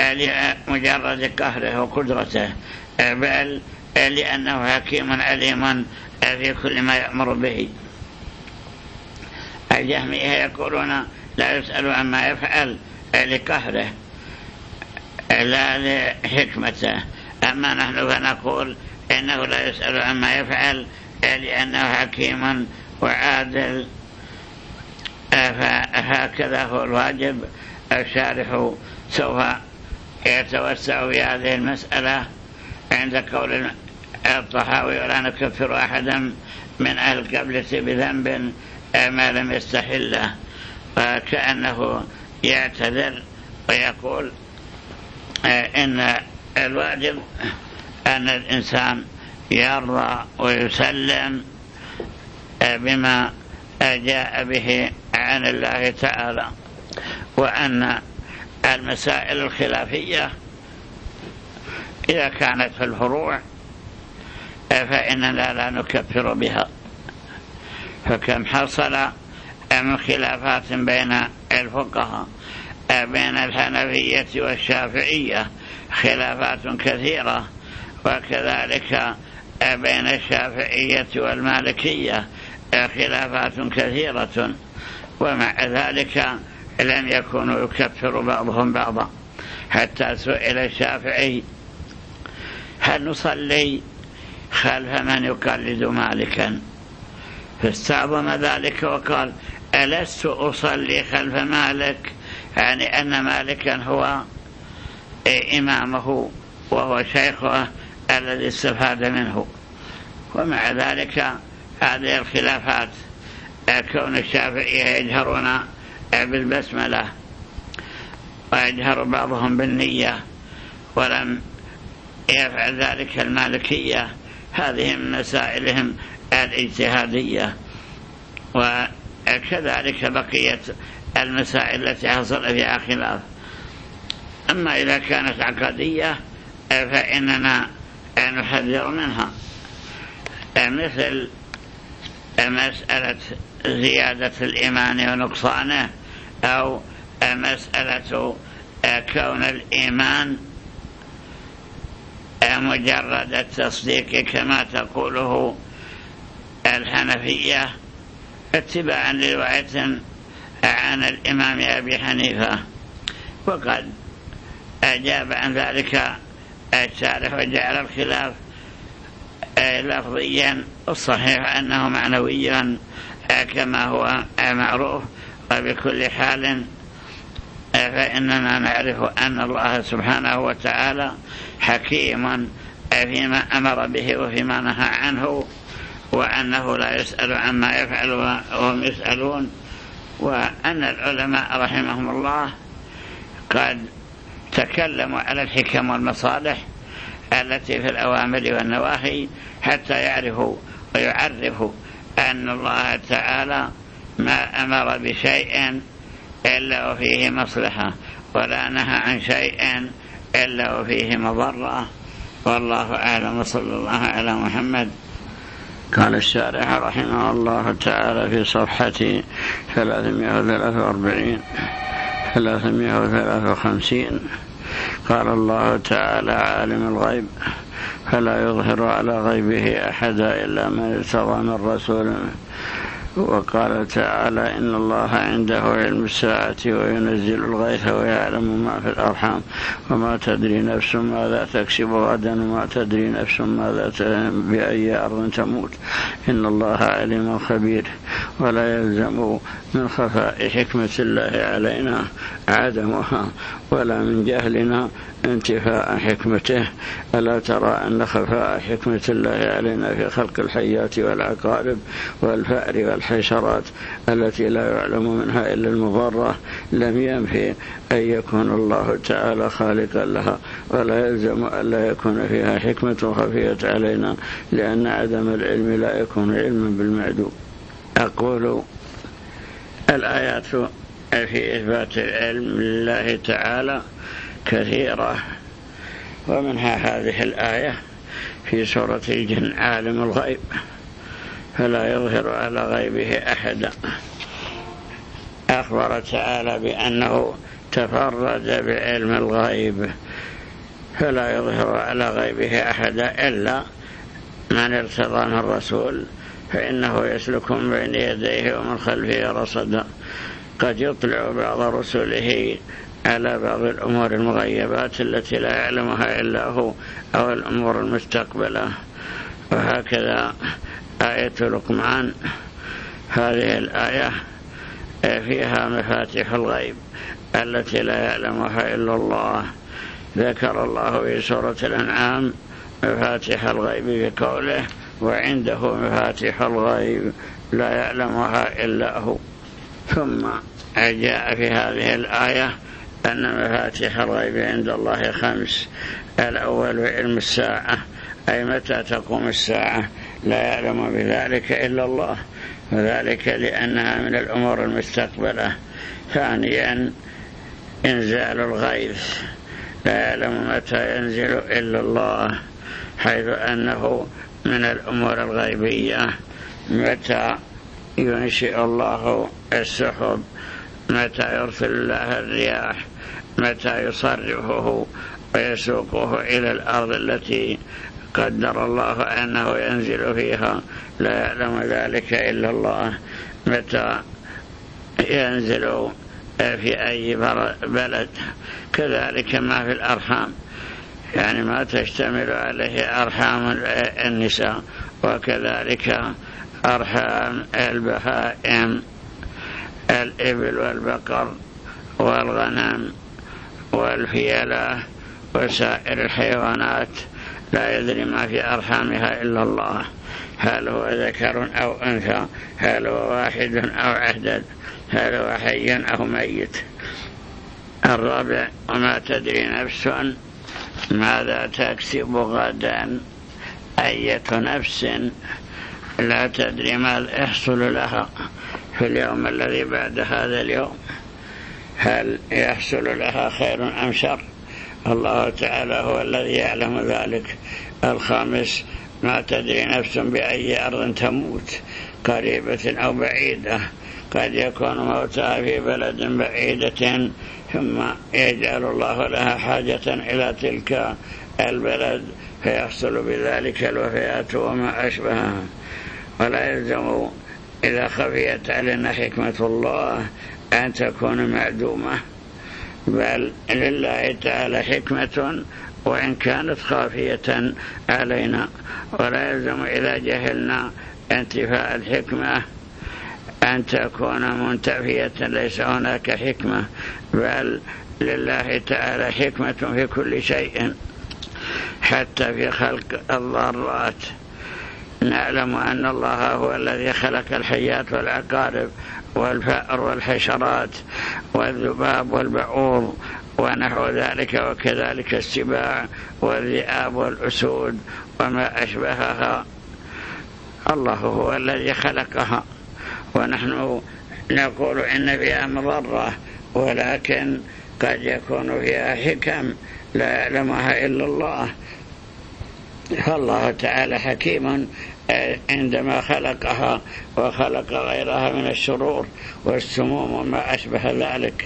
لمجرد قهره وقدرته، بل لأنه حكيم عليم في كل ما يأمر به. الجهمية يقولون لا يسأل عما يفعل لقهره لا لحكمته، أما نحن فنقول إنه لا يسأل عما يفعل لأنه حكيم وعادل. فهكذا هو الواجب. الشارح سوف يتوسع في هذه المسألة عند قول الطحاوي ولا نكفر أحدا من أهل القبلة بذنب ما لم يستحله، وكأنه يعتذر ويقول إن الواجب أن الإنسان يرضى ويسلم بما جاء به عن الله تعالى، وأن المسائل الخلافية إذا كانت في الفروع فإننا لا نكفر بها. فكم حصل من خلافات بين الفقهاء بين الحنفية والشافعية، خلافات كثيرة، وكذلك بين الشافعية والمالكية خلافات كثيرة، ومع ذلك لم يكونوا يكفر بعضهم بعضا. حتى سئل الشافعي هل نصلي خلف من يقلد مالكا، فاستعظم ذلك وقال ألست أصلي خلف مالك، يعني أن مالكا هو إمامه وهو شيخه الذي استفاد منه. ومع ذلك هذه الخلافات، كون الشافعية يجهرون بالبسملة ويجهر بعضهم بالنية ولم يفعل ذلك المالكية، هذه من مسائلهم الاجتهادية. وكذلك بقية المسائل التي حصل فيها خلاف. أما إذا كانت عقدية فإننا نحذر منها، مثل مسألة زيادة الإيمان ونقصانه، أو مسألة كون الإيمان مجرد التصديق كما تقوله الحنفية، اتباعا لرواية عن الإمام أبي حنيفة. وقد أجاب عن ذلك الشارح وجعل الخلاف لفظيا، الصحيح أنه معنويا كما هو معروف. وبكل حال فإننا نعرف أن الله سبحانه وتعالى حكيم فيما أمر به وفيما نهى عنه، وأنه لا يسأل عما يفعل وهم يسألون. وأن العلماء رحمهم الله قد تكلموا على الحكم والمصالح التي في الأوامر والنواهي حتى يعرفوا ويعرفوا أن الله تعالى ما أمر بشيء إلا وفيه مصلحة، ولا نهى عن شيء إلا وفيه مضرة. والله أعلم، وصلى الله على محمد. قال الشارح رحمه الله تعالى في صفحة ثلاثمائة وثلاثة وأربعين ثلاثمائة وثلاثة وخمسين: قال الله تعالى: عالم الغيب فلا يظهر على غيبه أحدا إلا من ارتضى من رسول. وقال تعالى: إن الله عنده علم الساعة وينزل الغيث ويعلم ما في الأرحام وما تدري نفس ماذا تكسب غدا وما تدري نفس ماذا بأي أرض تموت إن الله عليم خبير. ولا يلزم من خفاء حكمة الله علينا عدمها، ولا من جهلنا انتفاء حكمته. ألا ترى أن خفاء حكمة الله علينا في خلق الحيات والعقارب والفأر والحشرات التي لا يعلم منها إلا المضرة لم ينفي أن يكون الله تعالى خالقا لها، ولا يلزم أن لا يكون فيها حكمة خفية علينا، لأن عدم العلم لا يكون علما بالمعدوم. أقول الآيات في إثبات العلم لله تعالى كثيرة، ومنها هذه الآية في سورة الجن: عالم الغيب فلا يظهر على غيبه أحدا. أخبر تعالى بأنه تفرد بعلم الغيب، فلا يظهر على غيبه أحدا إلا من ارتضى من الرسول، فإنه يسلك من بين يديه ومن خلفه رصدا. قد يطلع بعض رسله على بعض الأمور المغيبات التي لا يعلمها إلا هو، أو الأمور المستقبلة. وهكذا آية لقمان، هذه الآية فيها مفاتيح الغيب التي لا يعلمها إلا الله. ذكر الله في سورة الأنعام مفاتيح الغيب بقوله: وعنده مفاتيح الغيب لا يعلمها إلا هو. ثم جاء في هذه الآية أن مفاتيح الغيب عند الله خمس: الأول علم الساعة، أي متى تقوم الساعة، لا يعلم بذلك إلا الله، وذلك لأنها من الأمور المستقبلة. ثانيا إنزال الغيث، لا يعلم متى ينزل إلا الله، حيث أنه من الأمور الغيبية. متى ينشئ الله السحب، متى يرسل الله الرياح، متى يصرفه ويسوقه إلى الأرض التي قدر الله أنه ينزل فيها، لا يعلم ذلك إلا الله. متى ينزل في أي بلد. كذلك ما في الأرحام، يعني ما تشتمل عليه أرحام النساء، وكذلك أرحام البهائم، الإبل والبقر والغنم والفيلة وسائر الحيوانات، لا يدري ما في أرحامها إلا الله، هل هو ذكر أو أنثى، هل هو واحد أو عدد، هل هو حي أو ميت. الرابع: وما تدري نفس ماذا تكسب غدا؟ أية نفس لا تدري ما يحصل لها في اليوم الذي بعد هذا اليوم، هل يحصل لها خير أم شر؟ الله تعالى هو الذي يعلم ذلك. الخامس ما تدري نفس بأي أرض تموت، قريبة أو بعيدة، قد يكون موتها في بلد بعيدة ثم يجعل الله لها حاجة إلى تلك البلد فيحصل بذلك الوفيات وما أشبهها. ولا يلزم إذا خفيت علينا حكمة الله أن تكون معدومة، بل لله تعالى حكمة وإن كانت خافية علينا. ولا يلزم إذا جهلنا انتفاء الحكمة أن تكون منتفية، ليس هناك حكمة، بل لله تعالى حكمة في كل شيء، حتى في خلق الضارات. نعلم أن الله هو الذي خلق الحيات والعقارب والفأر والحشرات والذباب والبعوض ونحو ذلك، وكذلك السباع والذئاب والأسود وما أشبهها. الله هو الذي خلقها، ونحن نقول إن فيها مضرة، ولكن قد يكون فيها حكم لا يعلمها إلا الله. فالله تعالى حكيم عندما خلقها وخلق غيرها من الشرور والسموم وما أشبه ذلك.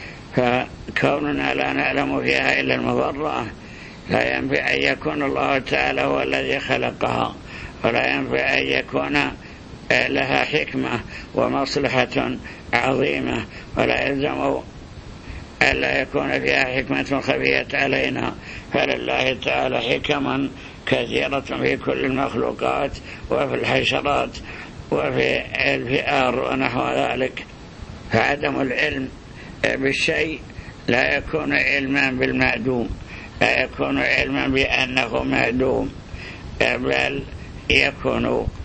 فكوننا لا نعلم فيها إلا المضرة لا ينفع أن يكون الله تعالى هو الذي خلقها، ولا ينفع أن يكون لها حكمة ومصلحة عظيمة، ولا يلزم ألا يكون فيها حكمة خفية علينا. فلله تعالى حكما كثيرة في كل المخلوقات وفي الحشرات وفي الفئار ونحو ذلك. فعدم العلم بالشيء لا يكون علما بالمعدوم، لا يكون علما بأنه معدوم، بل يكون